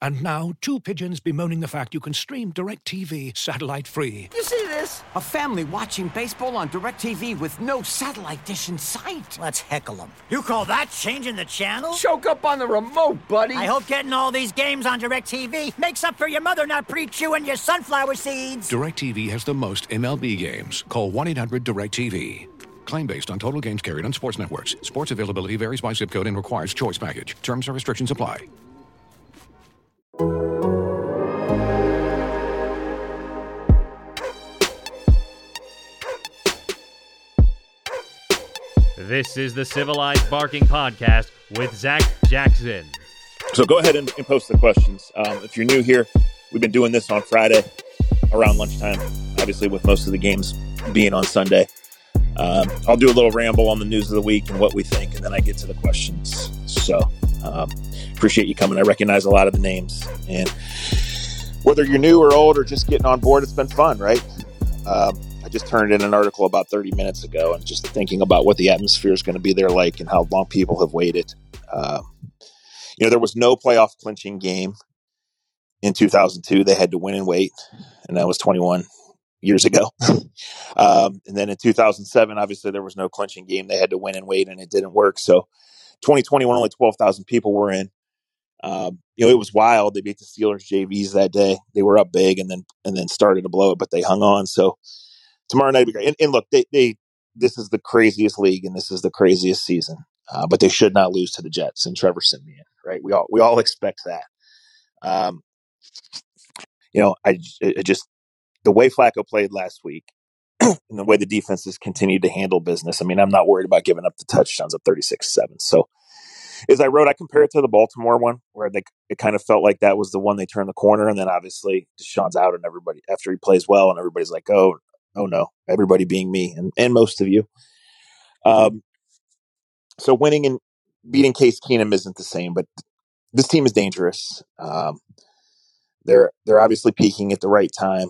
And now, two pigeons bemoaning the fact you can stream DirecTV satellite-free. You see this? A family watching baseball on DirecTV with no satellite dish in sight. Let's heckle them. You call that changing the channel? Choke up on the remote, buddy. I hope getting all these games on DirecTV makes up for your mother not pre-chewing your sunflower seeds. DirecTV has the most MLB games. Call 1-800-DirecTV. Claim based on total games carried on sports networks. Sports availability varies by zip code and requires choice package. Terms and restrictions apply. This is the Civilized Barking Podcast with Zach Jackson. So go ahead and post the questions. If you're new here, we've been doing this on Friday around lunchtime, obviously with most of the games being on Sunday. I'll do a little ramble on the news of the week and what we think, and then I get to the questions. So appreciate you coming. I recognize a lot of the names. And whether you're new or old or just getting on board, it's been fun, right? I just turned in an article about 30 minutes ago and just thinking about what the atmosphere is going to be there like and how long people have waited. There was no playoff clinching game in 2002. They had to win and wait, and that was 21 years ago. And then in 2007, obviously there was no clinching game. They had to win and wait, and it didn't work. So 2021, only 12,000 people were in. It was wild. They beat the Steelers JVs that day. They were up big and then started to blow it, but they hung on. So tomorrow night will be great. And look, this is the craziest league and this is the craziest season. But they should not lose to the Jets and Trevor Siemian, right? We all expect that. The way Flacco played last week and the way the defenses continued to handle business. I mean, I'm not worried about giving up the touchdowns of 36-7. So as I wrote, I compare it to the Baltimore one where it kind of felt like that was the one they turned the corner. And then obviously Deshaun's out and everybody, after he plays well, and everybody's like, oh no, everybody being me and most of you. So winning and beating Case Keenum isn't the same, but this team is dangerous. They're obviously peaking at the right time.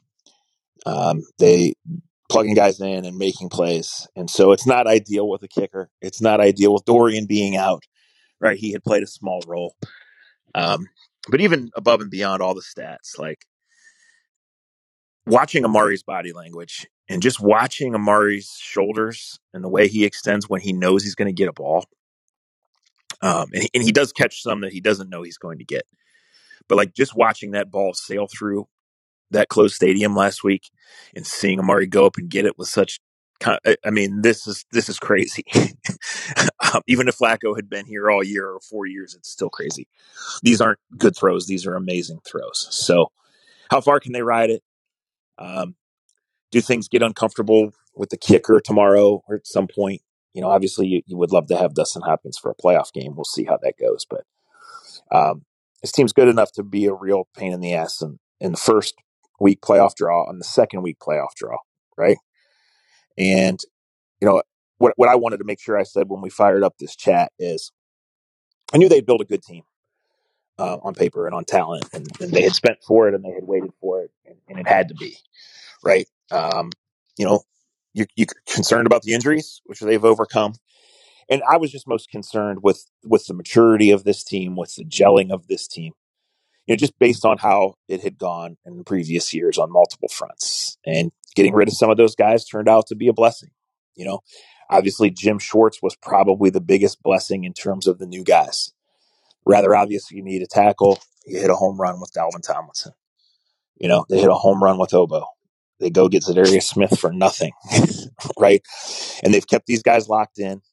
They plugging guys in and making plays. And so it's not ideal with a kicker. It's not ideal with Dorian being out, right? He had played a small role. But even above and beyond all the stats, like watching Amari's body language and just watching Amari's shoulders and the way he extends when he knows he's going to get a ball. And he does catch some that he doesn't know he's going to get. But like just watching that ball sail through that closed stadium last week and seeing Amari go up and get it with such, this is crazy. Even if Flacco had been here all year or 4 years, it's still crazy. These aren't good throws. These are amazing throws. So how far can they ride it? Do things get uncomfortable with the kicker tomorrow or at some point? Obviously you would love to have Dustin Hopkins for a playoff game. We'll see how that goes. But this team's good enough to be a real pain in the ass in the first week playoff draw, on the second week playoff draw, right? And, what I wanted to make sure I said when we fired up this chat is I knew they'd built a good team on paper and on talent, and they had spent for it and they had waited for it, and it had to be, right? You're concerned about the injuries, which they've overcome. And I was just most concerned with the maturity of this team, with the gelling of this team, just based on how it had gone in previous years on multiple fronts. And getting rid of some of those guys turned out to be a blessing. Obviously Jim Schwartz was probably the biggest blessing in terms of the new guys. Rather obvious, you need a tackle. You hit a home run with Dalvin Tomlinson. They hit a home run with Obo. They go get Zadarius Smith for nothing, right? And they've kept these guys locked in.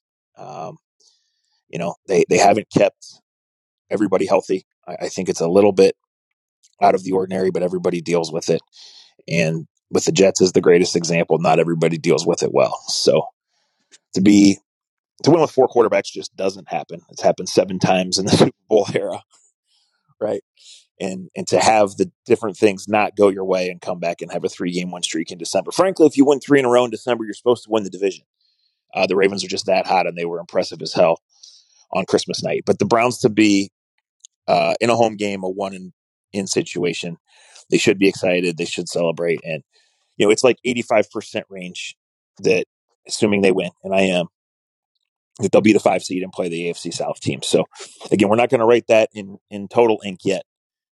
They haven't kept everybody healthy. I think it's a little bit out of the ordinary, but everybody deals with it. And with the Jets is the greatest example. Not everybody deals with it well. So to win with 4 quarterbacks just doesn't happen. It's happened 7 times in the Super Bowl era, right? And to have the different things not go your way and come back and have a 3-game win streak in December. Frankly, if you win 3 in a row in December, you're supposed to win the division. The Ravens are just that hot, and they were impressive as hell on Christmas night. But the Browns to be in a home game, a 1-in situation, they should be excited. They should celebrate. And, it's like 85% range that, assuming they win, and I am, that they'll be the 5 seed and play the AFC South team. So, again, we're not going to write that in total ink yet.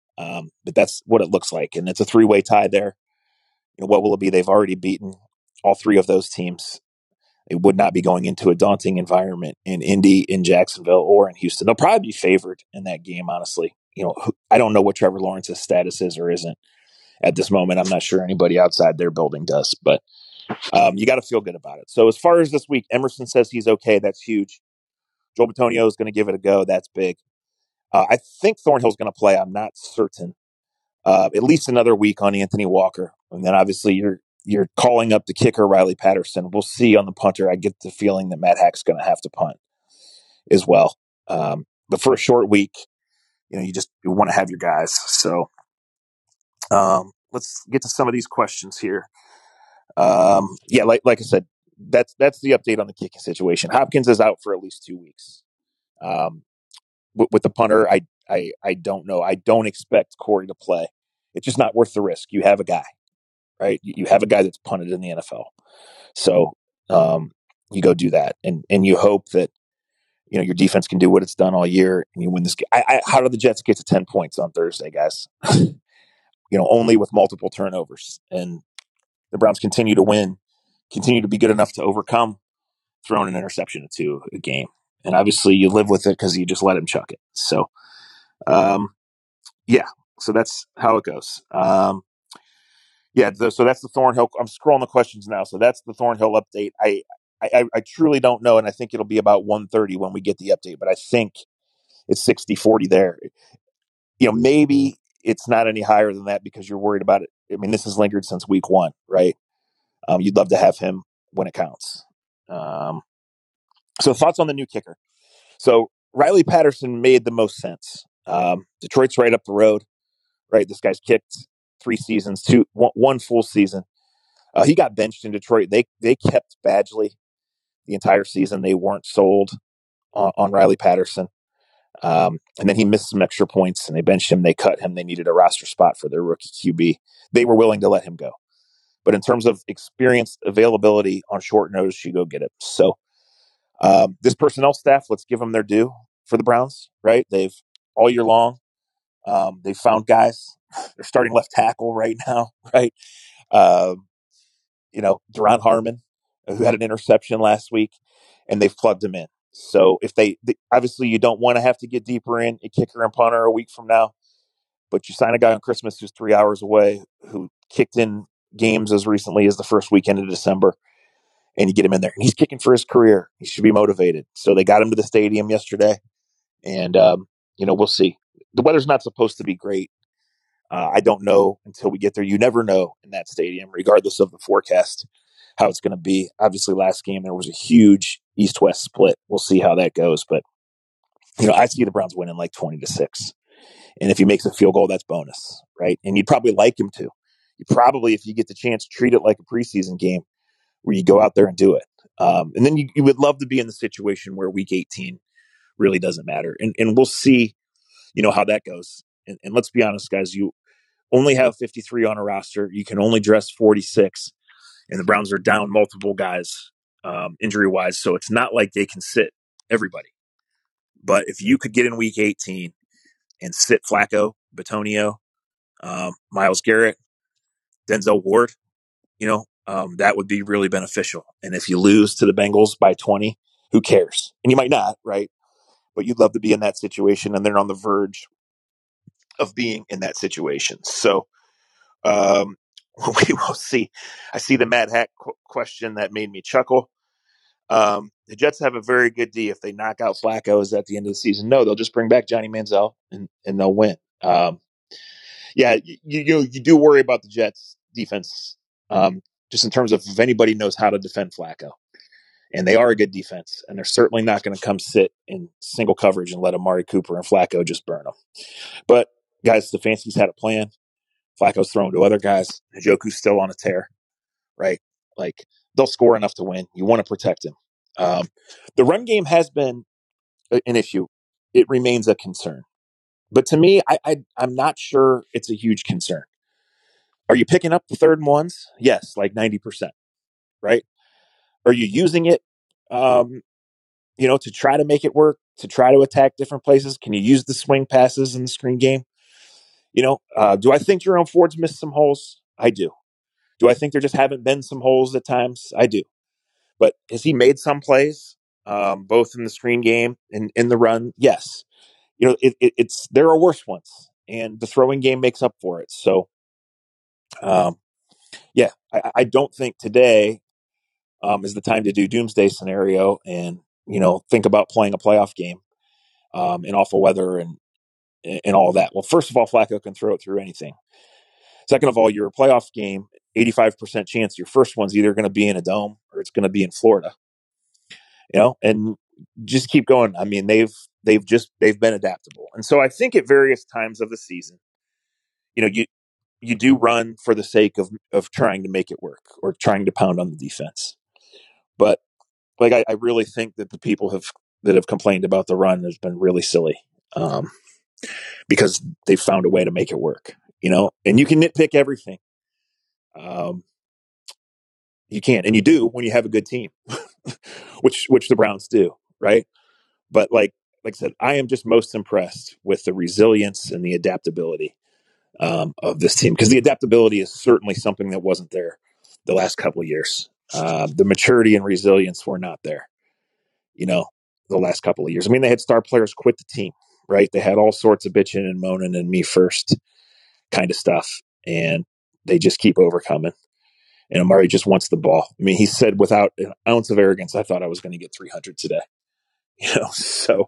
But that's what it looks like. And it's a 3-way tie there. What will it be? They've already beaten all 3 of those teams. It would not be going into a daunting environment in Indy, in Jacksonville, or in Houston. They'll probably be favored in that game, honestly. I don't know what Trevor Lawrence's status is or isn't at this moment. I'm not sure anybody outside their building does, but you got to feel good about it. So as far as this week, Emerson says he's okay. That's huge. Joel Bitonio is going to give it a go. That's big. I think Thornhill's going to play. I'm not certain. At least another week on Anthony Walker. And then obviously you're calling up the kicker, Riley Patterson. We'll see on the punter. I get the feeling that Matt Hack's going to have to punt as well. But for a short week, you want to have your guys. So let's get to some of these questions here. Like I said, that's the update on the kicking situation. Hopkins is out for at least 2 weeks. With the punter, I don't know. I don't expect Corey to play. It's just not worth the risk. You have a guy, right? You have a guy that's punted in the NFL. So you go do that. And you hope that, your defense can do what it's done all year and you win this game. How did the Jets get to 10 points on Thursday, guys? Only with multiple turnovers. And the Browns continue to win, continue to be good enough to overcome throwing an interception into a game. And obviously you live with it because you just let him chuck it. So, so that's how it goes. So that's the Thornhill. I'm scrolling the questions now. So that's the Thornhill update. I truly don't know, and I think it'll be about 1:30 when we get the update, but I think it's 60-40 there. Maybe it's not any higher than that because you're worried about it. I mean, this has lingered since week 1, right? You'd love to have him when it counts. So thoughts on the new kicker. So Riley Patterson made the most sense. Detroit's right up the road, right? This guy's kicked 3 seasons, 1 full season. He got benched in Detroit. They kept Badgley the entire season. They weren't sold on Riley Patterson. And then he missed some extra points and they benched him. They cut him. They needed a roster spot for their rookie QB. They were willing to let him go. But in terms of experience, availability on short notice, you go get it. So this personnel staff, let's give them their due for the Browns, right? They've all year long, they've found guys. They're starting left tackle right now, right? Duron Harmon, who had an interception last week, and they've plugged him in. So if they obviously you don't want to have to get deeper in a kicker and punter a week from now, but you sign a guy on Christmas who's 3 hours away, who kicked in games as recently as the first weekend of December, and you get him in there. And he's kicking for his career. He should be motivated. So they got him to the stadium yesterday, and we'll see. The weather's not supposed to be great. I don't know until we get there. You never know in that stadium, regardless of the forecast, how it's going to be. Obviously, last game there was a huge East-West split. We'll see how that goes. But, I see the Browns winning like 20-6. And if he makes a field goal, that's bonus, right? And you'd probably like him to. You probably, if you get the chance, treat it like a preseason game where you go out there and do it. And then you would love to be in the situation where week 18 really doesn't matter. And we'll see, how that goes. And let's be honest, guys, you only have 53 on a roster. You can only dress 46. And the Browns are down multiple guys injury-wise. So it's not like they can sit everybody. But if you could get in week 18 and sit Flacco, Bitonio, Myles Garrett, Denzel Ward, that would be really beneficial. And if you lose to the Bengals by 20, who cares? And you might not, right? But you'd love to be in that situation, and they're on the verge of being in that situation. So we will see. I see the Matt Hack question that made me chuckle. The Jets have a very good D if they knock out Flacco at the end of the season. No, they'll just bring back Johnny Manziel and they'll win. You do worry about the Jets defense, just in terms of if anybody knows how to defend Flacco. And they are a good defense, and they're certainly not going to come sit in single coverage and let Amari Cooper and Flacco just burn them. But, guys, the Stefanski's had a plan. Flacco's throwing to other guys. Njoku's still on a tear, right? Like, they'll score enough to win. You want to protect him. The run game has been an issue. It remains a concern. But to me, I'm not sure it's a huge concern. Are you picking up the 3rd and 1s? Yes, like 90%, right? Are you using it, to try to make it work, to try to attack different places? Can you use the swing passes in the screen game? Do I think Jerome Ford's missed some holes? I do. Do I think there just haven't been some holes at times? I do. But has he made some plays, both in the screen game and in the run? Yes. It's there are worse ones, and the throwing game makes up for it. So, I don't think today is the time to do doomsday scenario and think about playing a playoff game in awful weather and all of that. Well, first of all, Flacco can throw it through anything. Second of all, your playoff game, 85% chance your first one's either going to be in a dome or it's going to be in Florida. And just keep going. I mean, they've been adaptable. And so I think at various times of the season, you do run for the sake of trying to make it work or trying to pound on the defense. But I really think that the people that have complained about the run has been really silly, because they've found a way to make it work, and you can nitpick everything. You can, and you do when you have a good team, which the Browns do, right? But like I said, I am just most impressed with the resilience and the adaptability of this team, because the adaptability is certainly something that wasn't there the last couple of years. The maturity and resilience were not there, the last couple of years. I mean, they had star players quit the team, right? They had all sorts of bitching and moaning and me first kind of stuff, and they just keep overcoming. And Amari just wants the ball. I mean, he said without an ounce of arrogance, I thought I was going to get 300 today. So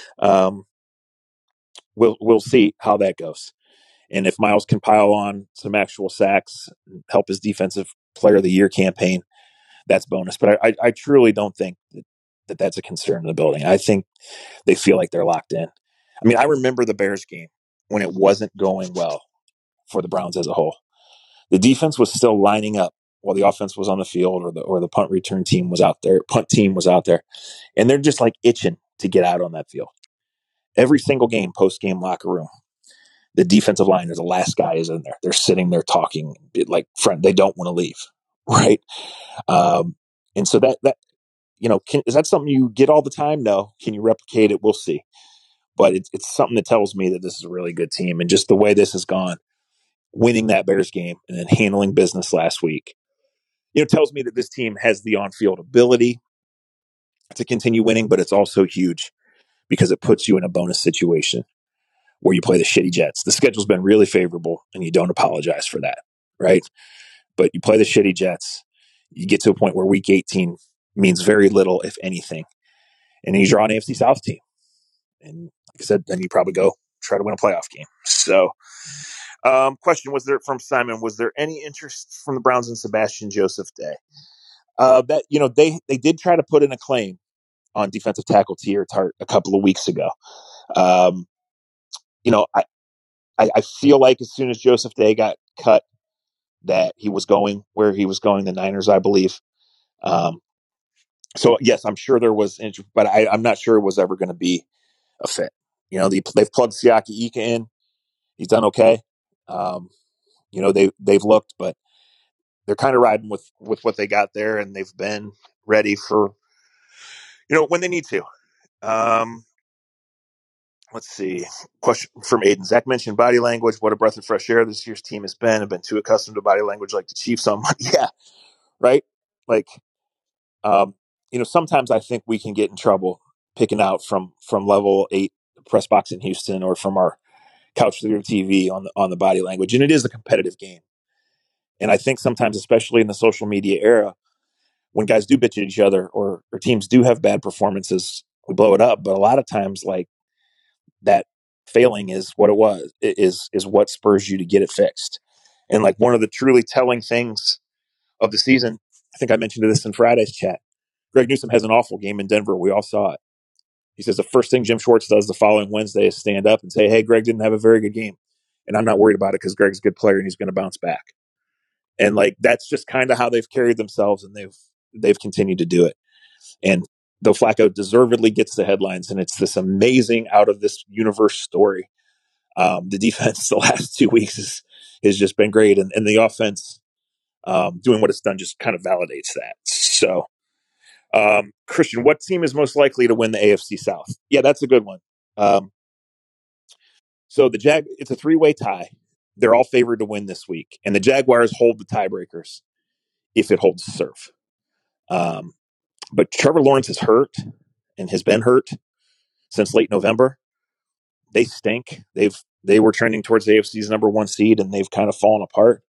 we'll see how that goes. And if Miles can pile on some actual sacks, help his defensive player of the year campaign, that's bonus. But I truly don't think that that's a concern in the building. I think they feel like they're locked in. I mean, I remember the Bears game when it wasn't going well for the Browns as a whole. The defense was still lining up while the offense was on the field, or the punt team was out there, and they're just like itching to get out on that field. Every single game, post-game locker room, the defensive line is the last guy is in there. They're sitting there talking like friend. They don't want to leave, right? And so that is that something you get all the time? No. Can you replicate it? We'll see. But it's something that tells me that this is a really good team, and just the way this has gone, winning that Bears game and then handling business last week, tells me that this team has the on-field ability to continue winning, but it's also huge because it puts you in a bonus situation where you play the shitty Jets. The schedule's been really favorable, and you don't apologize for that, right? But you play the shitty Jets, you get to a point where week 18 means very little, if anything. And then you draw an AFC South team. And like I said, then you probably go try to win a playoff game. So, question from Simon, was there any interest from the Browns in Sebastian Joseph Day? They did try to put in a claim on defensive tackle Teair Tart a couple of weeks ago. I feel like as soon as Joseph Day got cut, that he was going where he was going, the Niners, I believe. So yes, I'm sure there was interest, but I'm not sure it was ever going to be a fit. They've plugged Siaki Ika in. He's done okay. They've looked, but they're kind of riding with what they got there, and they've been ready for, when they need to. Let's see. Question from Aiden. Zach mentioned body language. What a breath of fresh air this year's team has been. I've been too accustomed to body language like the Chiefs on Monday. Yeah, right? Like, sometimes I think we can get in trouble picking out from level 8 press box in Houston or from our couch to your TV on the body language. And it is a competitive game. And I think sometimes, especially in the social media era, when guys do bitch at each other or teams do have bad performances, we blow it up. But a lot of times, like, that failing is what it was, is what spurs you to get it fixed. And like one of the truly telling things of the season, I think I mentioned this in Friday's chat, Greg Newsome has an awful game in Denver. We all saw it. He says the first thing Jim Schwartz does the following Wednesday is stand up and say, hey, Greg didn't have a very good game. And I'm not worried about it because Greg's a good player and he's going to bounce back. And like, that's just kind of how they've carried themselves, and they've continued to do it. And though Flacco deservedly gets the headlines, and it's this amazing out of this universe story, the defense the last 2 weeks has just been great. And the offense doing what it's done just kind of validates that. So, Christian, what team is most likely to win the AFC South? Yeah, that's a good one. So it's a 3-way tie. They're all favored to win this week, and the Jaguars hold the tiebreakers if it holds serve. But Trevor Lawrence is hurt and has been hurt since late November. They stink. They were trending towards the AFC's number 1 seed, and they've kind of fallen apart.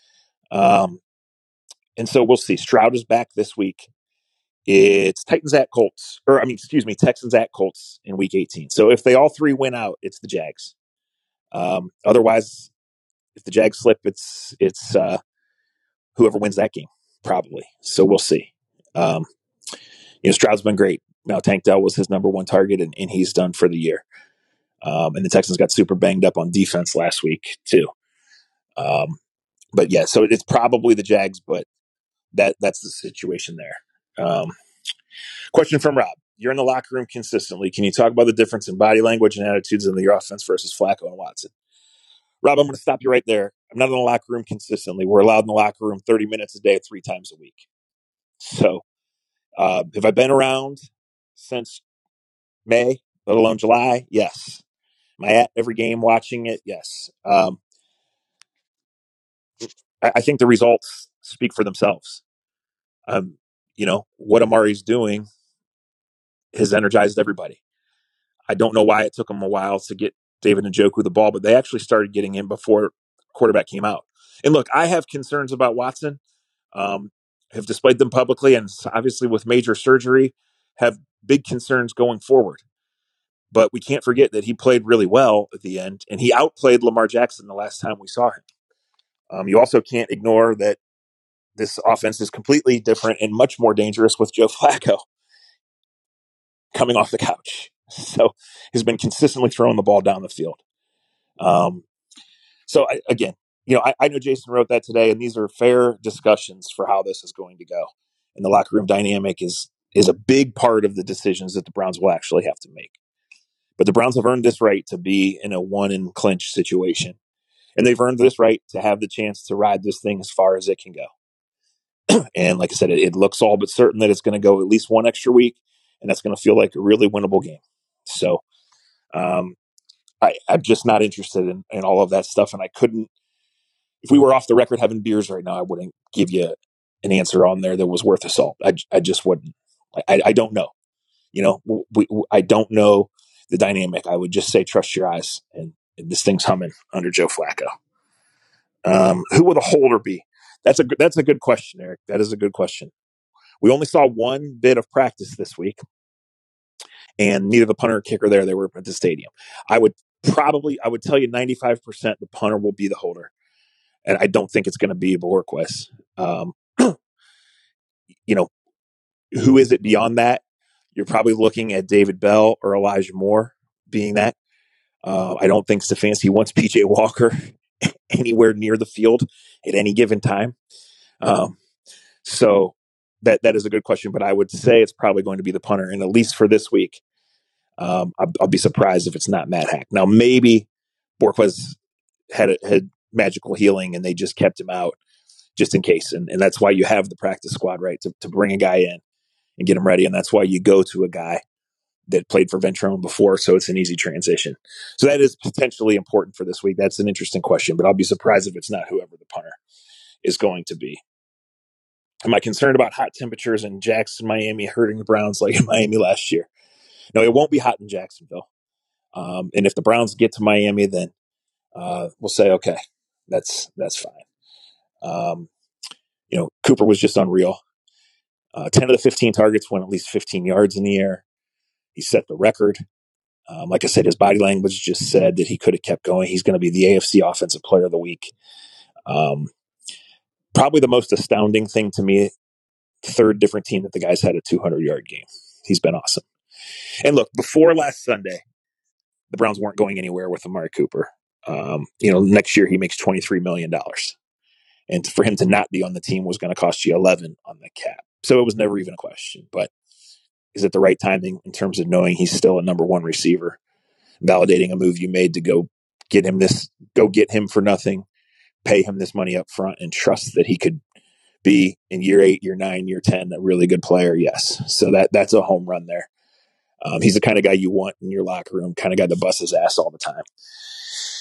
And so we'll see. Stroud is back this week. It's Texans at Colts in week 18. So if they all 3 win out, it's the Jags. Otherwise, if the Jags slip, it's whoever wins that game, probably. So we'll see. Stroud's been great. Now Tank Dell was his number 1 target, and he's done for the year. And the Texans got super banged up on defense last week too. But yeah, so it's probably the Jags, but that's the situation there. Question from Rob. You're in the locker room consistently. Can you talk about the difference in body language and attitudes in the offense versus Flacco and Watson? Rob, I'm going to stop you right there. I'm not in the locker room consistently. We're allowed in the locker room 30 minutes a day, 3 times a week. So have I been around since May, let alone July? Yes. Am I at every game watching it? Yes. I think the results speak for themselves. What Amari's doing has energized everybody. I don't know why it took him a while to get David Njoku the ball, but they actually started getting him before quarterback came out. And look, I have concerns about Watson, have displayed them publicly, and obviously with major surgery, have big concerns going forward. But we can't forget that he played really well at the end, and he outplayed Lamar Jackson the last time we saw him. You also can't ignore that this offense is completely different and much more dangerous with Joe Flacco coming off the couch. So he's been consistently throwing the ball down the field. I know Jason wrote that today, and these are fair discussions for how this is going to go. And the locker room dynamic is a big part of the decisions that the Browns will actually have to make. But the Browns have earned this right to be in a 1-in-clinch situation. And they've earned this right to have the chance to ride this thing as far as it can go. And like I said, it looks all but certain that it's going to go at least 1 extra week, and that's going to feel like a really winnable game. So I'm just not interested in all of that stuff. And I couldn't, if we were off the record having beers right now, I wouldn't give you an answer on there that was worth a salt. I just wouldn't. I don't know. I don't know the dynamic. I would just say trust your eyes, and this thing's humming under Joe Flacco. Who will the holder be? That's a good question, Eric. That is a good question. We only saw 1 bit of practice this week, and neither the punter or kicker there. They were at the stadium. I would tell you 95% the punter will be the holder, and I don't think it's going to be Borquez. Who is it beyond that? You're probably looking at David Bell or Elijah Moore being that. I don't think Stefanski wants PJ Walker anywhere near the field at any given time. So that is a good question, but I would say it's probably going to be the punter, and at least for this week. I'll be surprised if it's not Matt Hack. Now, maybe Borquez had magical healing and they just kept him out just in case. And that's why you have the practice squad, right? To bring a guy in and get him ready. And that's why you go to a guy that played for Ventrone before. So it's an easy transition. So that is potentially important for this week. That's an interesting question, but I'll be surprised if it's not whoever the punter is going to be. Am I concerned about hot temperatures in Jackson, Miami hurting the Browns like in Miami last year? No, it won't be hot in Jacksonville. And if the Browns get to Miami, then we'll say, okay, that's fine. Cooper was just unreal. 10 of the 15 targets went at least 15 yards in the air. He set the record. Like I said, his body language just said that he could have kept going. He's going to be the AFC Offensive Player of the Week. Probably the most astounding thing to me, third different team that the guy's had a 200-yard game. He's been awesome. And look, before last Sunday, the Browns weren't going anywhere with Amari Cooper. Next year he makes $23 million. And for him to not be on the team was going to cost you 11 on the cap. So it was never even a question. But is it the right timing in terms of knowing he's still a number 1 receiver, validating a move you made to go get him for nothing, pay him this money up front, and trust that he could be in year 8, year 9, year 10 a really good player? Yes. So that's a home run there. He's the kind of guy you want in your locker room, kind of guy that busts his ass all the time.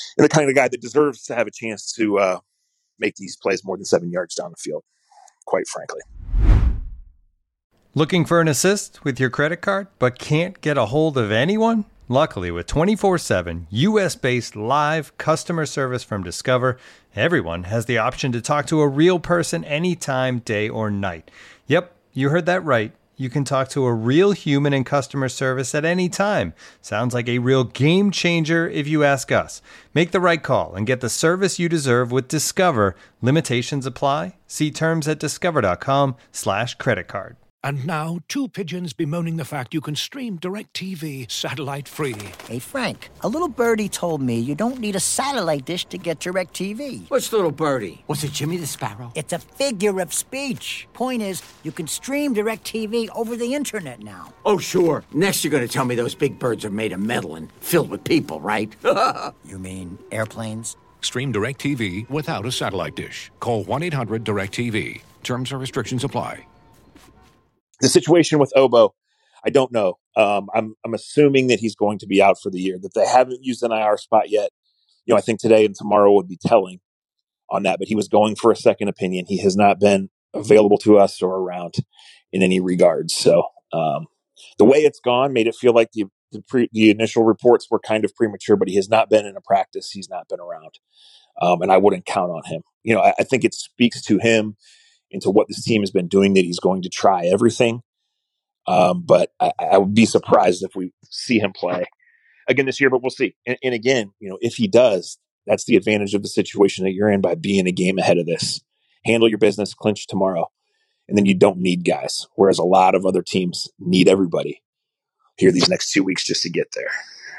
and the kind of guy that deserves to have a chance to make these plays more than 7 yards down the field, quite frankly. Looking for an assist with your credit card, but can't get a hold of anyone? Luckily, with 24/7 US-based live customer service from Discover, everyone has the option to talk to a real person anytime, day or night. Yep, you heard that right. You can talk to a real human in customer service at any time. Sounds like a real game changer if you ask us. Make the right call and get the service you deserve with Discover. Limitations apply. See terms at discover.com/creditcard. And now, two pigeons bemoaning the fact you can stream DirecTV satellite-free. Hey, Frank, a little birdie told me you don't need a satellite dish to get DirecTV. Which little birdie? Was it Jimmy the Sparrow? It's a figure of speech. Point is, you can stream DirecTV over the internet now. Oh, sure. Next you're going to tell me those big birds are made of metal and filled with people, right? You mean airplanes? Stream DirecTV without a satellite dish. Call 1-800-DirecTV. Terms and restrictions apply. The situation with Obo, I don't know. I'm assuming that he's going to be out for the year, that they haven't used an IR spot yet. I think today and tomorrow would be telling on that, but he was going for a second opinion. He has not been available to us or around in any regards. So the way it's gone made it feel like the initial reports were kind of premature, but he has not been in a practice. He's not been around. And I wouldn't count on him. I think it speaks to him into what this team has been doing, that he's going to try everything. But I would be surprised if we see him play again this year, but we'll see. And again, if he does, that's the advantage of the situation that you're in by being a game ahead of this. Handle your business, clinch tomorrow, and then you don't need guys. Whereas a lot of other teams need everybody here these next 2 weeks just to get there.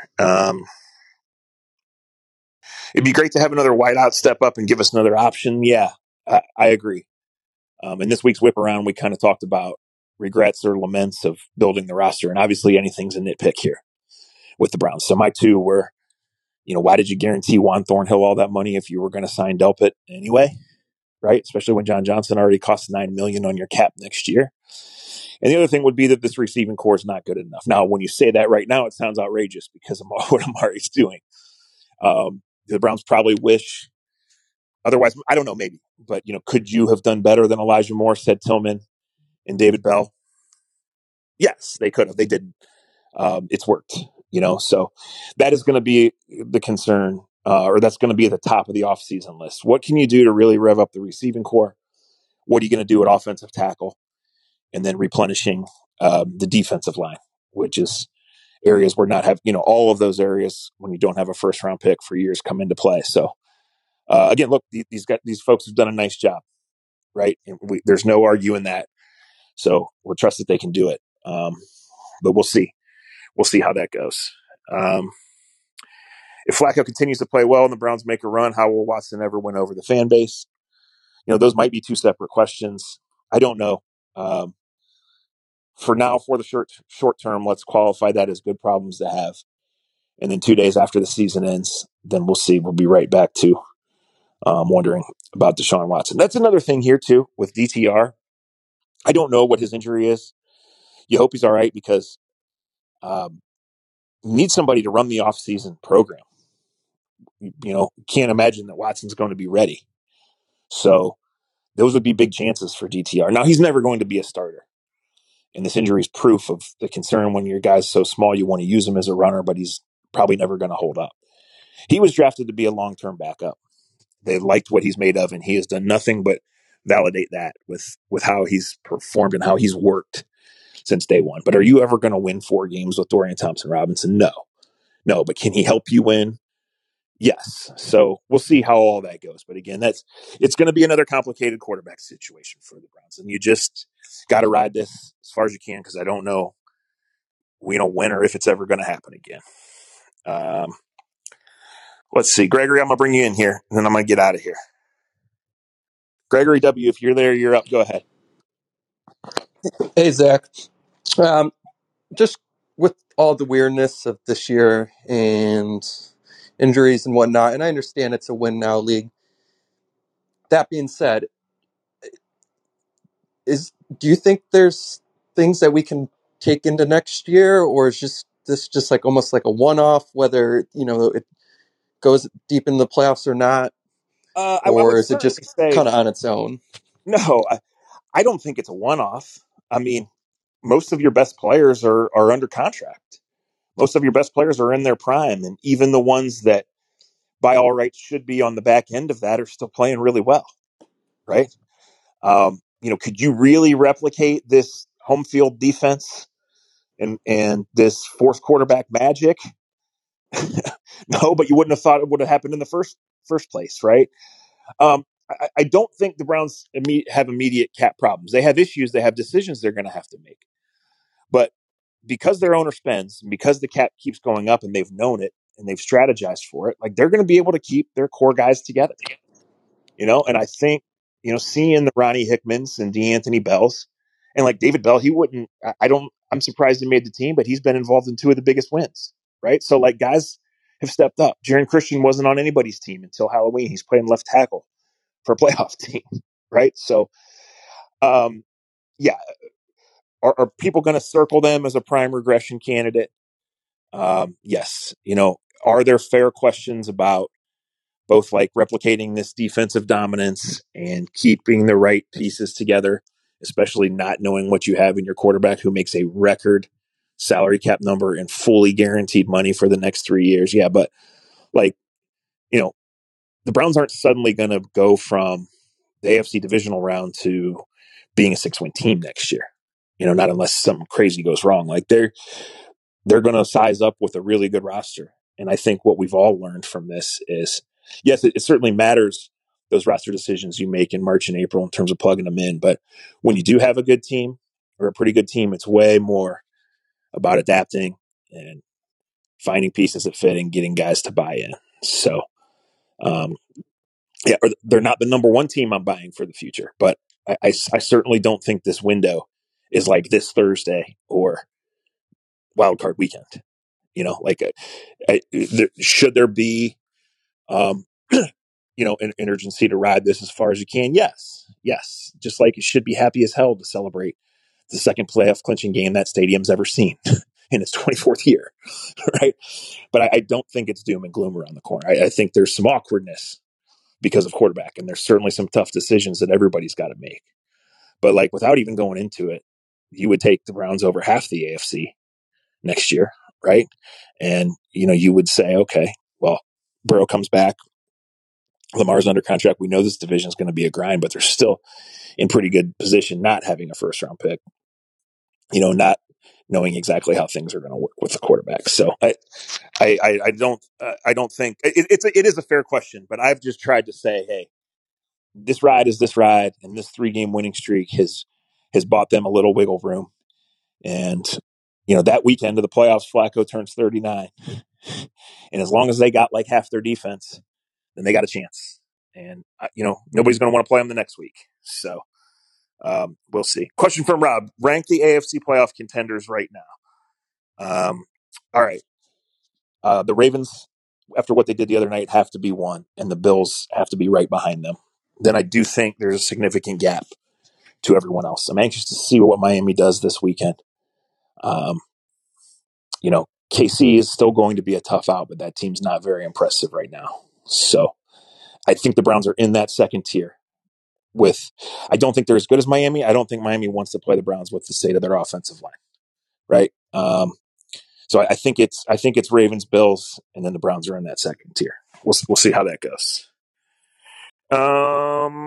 It'd be great to have another wideout step up and give us another option. Yeah, I agree. In this week's whip around, we kind of talked about regrets or laments of building the roster. And obviously anything's a nitpick here with the Browns. So my two were, why did you guarantee Juan Thornhill all that money if you were going to sign Delpit anyway? Right? Especially when John Johnson already costs $9 million on your cap next year. And the other thing would be that this receiving core is not good enough. Now, when you say that right now, it sounds outrageous because of what Amari's doing. The Browns probably wish otherwise. I don't know, maybe. But, could you have done better than Elijah Moore, said Tillman, and David Bell? Yes, they could have. They didn't. It's worked, So that is going to be the concern, or that's going to be at the top of the offseason list. What can you do to really rev up the receiving core? What are you going to do at offensive tackle? And then replenishing the defensive line, which is areas where not have, all of those areas when you don't have a first-round pick for years come into play. So, again, look, these folks have done a nice job, right? And there's no arguing that. So we'll trust that they can do it. But we'll see. We'll see how that goes. If Flacco continues to play well and the Browns make a run, how will Watson ever win over the fan base? Those might be two separate questions. I don't know. For now, for the short term, let's qualify that as good problems to have. And then 2 days after the season ends, then we'll see. We'll be right back to wondering about Deshaun Watson. That's another thing here, too, with DTR. I don't know what his injury is. You hope he's all right because you need somebody to run the offseason program. Can't imagine that Watson's going to be ready. So those would be big chances for DTR. Now, he's never going to be a starter. And this injury is proof of the concern when your guy's so small, you want to use him as a runner, but he's probably never going to hold up. He was drafted to be a long-term backup. They liked what he's made of, and he has done nothing but validate that with how he's performed and how he's worked since day one. But are you ever going to win 4 games with Dorian Thompson-Robinson? No, but can he help you win? Yes. So we'll see how all that goes. But again, it's going to be another complicated quarterback situation for the Browns. And you just got to ride this as far as you can because I don't know, when or if it's ever going to happen again. Let's see. Gregory, I'm going to bring you in here, and then I'm going to get out of here. Gregory W., if you're there, you're up. Go ahead. Hey, Zach. Just with all the weirdness of this year and injuries and whatnot, and I understand it's a win-now league. That being said, do you think there's things that we can take into next year, or is this just like almost like a one-off, whether, goes deep into the playoffs or not? I would Or is it just say kind of on its own? no. I don't think it's a one-off. I mean, most of your best players are under contract. Most of your best players are in their prime, and even the ones that, by all rights, should be on the back end of that are still playing really well, right? Could you really replicate this home field defense and this fourth quarterback magic? No, but you wouldn't have thought it would have happened in the first place, right? I don't think the Browns have immediate cap problems. They have issues. They have decisions they're going to have to make. But because their owner spends, and because the cap keeps going up and they've known it and they've strategized for it, like they're going to be able to keep their core guys together. And I think, seeing the Ronnie Hickmans and DeAnthony Bells and like David Bell, I'm surprised he made the team, but he's been involved in two of the biggest wins, right? So like guys have stepped up. Jaron Christian wasn't on anybody's team until Halloween. He's playing left tackle for a playoff team, right? So, yeah. Are people going to circle them as a prime regression candidate? Yes. Are there fair questions about both like replicating this defensive dominance and keeping the right pieces together, especially not knowing what you have in your quarterback who makes a record salary cap number and fully guaranteed money for the next 3 years? Yeah, but like, the Browns aren't suddenly going to go from the AFC divisional round to being a 6-win team next year. Not unless something crazy goes wrong. Like they're going to size up with a really good roster. And I think what we've all learned from this is, yes, it certainly matters, those roster decisions you make in March and April in terms of plugging them in. But when you do have a good team or a pretty good team, it's way more about adapting and finding pieces that fit and getting guys to buy in. So, they're not the number one team I'm buying for the future, but I certainly don't think this window is like this Thursday or wild card weekend. Should there be, an urgency to ride this as far as you can? Yes. Just like it should be happy as hell to celebrate the second playoff clinching game that stadium's ever seen in its 24th year, right? But I don't think it's doom and gloom around the corner. I think there's some awkwardness because of quarterback, and there's certainly some tough decisions that everybody's got to make. But like without even going into it, you would take the Browns over half the AFC next year, right? And you would say, okay, well, Burrow comes back, Lamar's under contract. We know this division is going to be a grind, but they're still in pretty good position, not having a first round pick. Not knowing exactly how things are going to work with the quarterback. So I don't think it is a fair question, but I've just tried to say, hey, this ride is this ride, and this 3-game winning streak has bought them a little wiggle room. And that weekend of the playoffs, Flacco turns 39, and as long as they got like half their defense, then they got a chance. And nobody's going to want to play them the next week. So we'll see. Question from Rob: rank the AFC playoff contenders right now. All right. The Ravens, after what they did the other night, have to be 1, and the Bills have to be right behind them. Then I do think there's a significant gap to everyone else. I'm anxious to see what Miami does this weekend. KC is still going to be a tough out, but that team's not very impressive right now. So I think the Browns are in that second tier. I don't think they're as good as Miami. I don't think Miami wants to play the Browns with the state of their offensive line, right? So I think it's Ravens, Bills, and then the Browns are in that second tier. We'll see how that goes. All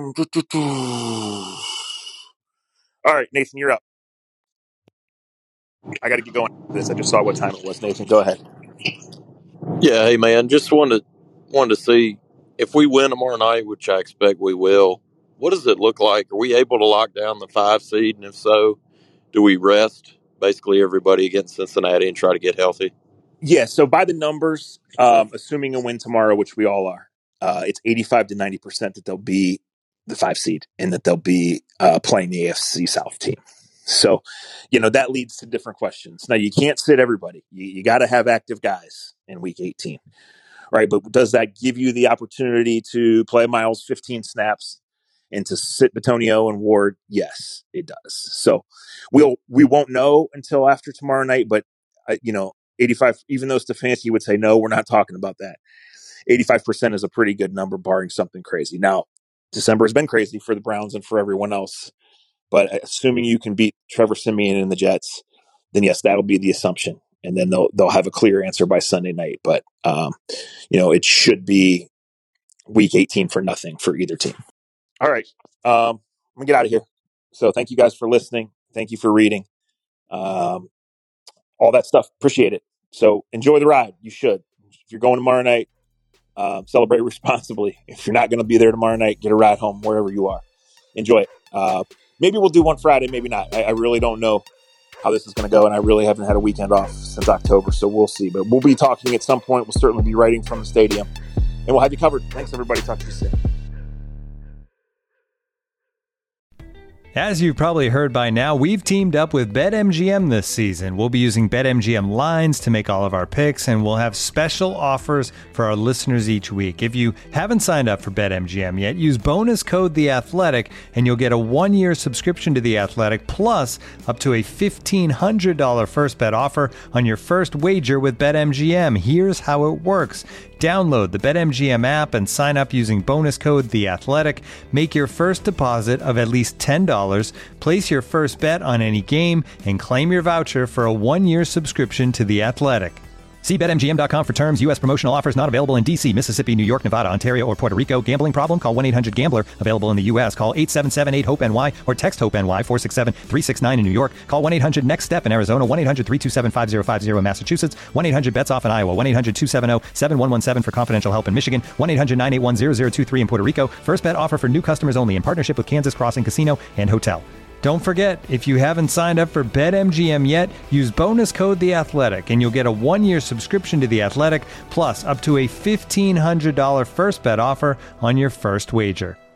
right, Nathan, you're up. I got to get going with this. I just saw what time it was. Nathan, go ahead. Yeah, hey man, just wanted to see if we win tomorrow night, which I expect we will. What does it look like? Are we able to lock down the 5 seed, and if so, do we rest basically everybody against Cincinnati and try to get healthy? Yeah. So by the numbers, assuming a win tomorrow, which we all are, it's 85 to 90% that they'll be the 5 seed and that they'll be playing the AFC South team. So, that leads to different questions. Now, you can't sit everybody. You got to have active guys in week 18, right? But does that give you the opportunity to play Miles 15 snaps and to sit Bitonio and Ward? Yes, it does. So we won't know until after tomorrow night, but 85, even though Stefanski would say, no, we're not talking about that. 85% is a pretty good number, barring something crazy. Now, December has been crazy for the Browns and for everyone else, but assuming you can beat Trevor Siemian and the Jets, then yes, that'll be the assumption. And then they'll have a clear answer by Sunday night. But, it should be week 18 for nothing for either team. All right. I'm going to get out of here. So thank you guys for listening. Thank you for reading. All that stuff. Appreciate it. So enjoy the ride. You should. If you're going tomorrow night, celebrate responsibly. If you're not going to be there tomorrow night, get a ride home wherever you are. Enjoy it. Maybe we'll do one Friday, maybe not. I really don't know how this is going to go, and I really haven't had a weekend off since October, so we'll see. But we'll be talking at some point. We'll certainly be writing from the stadium, and we'll have you covered. Thanks, everybody. Talk to you soon. As you've probably heard by now, we've teamed up with BetMGM this season. We'll be using BetMGM lines to make all of our picks, and we'll have special offers for our listeners each week. If you haven't signed up for BetMGM yet, use bonus code The Athletic, and you'll get a 1-year subscription to The Athletic, plus up to a $1,500 first bet offer on your first wager with BetMGM. Here's how it works. Download the BetMGM app and sign up using bonus code The Athletic. Make your first deposit of at least $10. Place your first bet on any game and claim your voucher for a 1-year subscription to The Athletic. See BetMGM.com for terms. U.S. promotional offers not available in D.C., Mississippi, New York, Nevada, Ontario, or Puerto Rico. Gambling problem? Call 1-800-GAMBLER. Available in the U.S. Call 877-8-HOPE-NY or text HOPE-NY 467-369 in New York. Call 1-800-NEXT-STEP in Arizona. 1-800-327-5050 in Massachusetts. 1-800-BETS-OFF in Iowa. 1-800-270-7117 for confidential help in Michigan. 1-800-981-0023 in Puerto Rico. First bet offer for new customers only in partnership with Kansas Crossing Casino and Hotel. Don't forget, if you haven't signed up for BetMGM yet, use bonus code The Athletic, and you'll get a 1-year subscription to The Athletic, plus up to a $1,500 first bet offer on your first wager.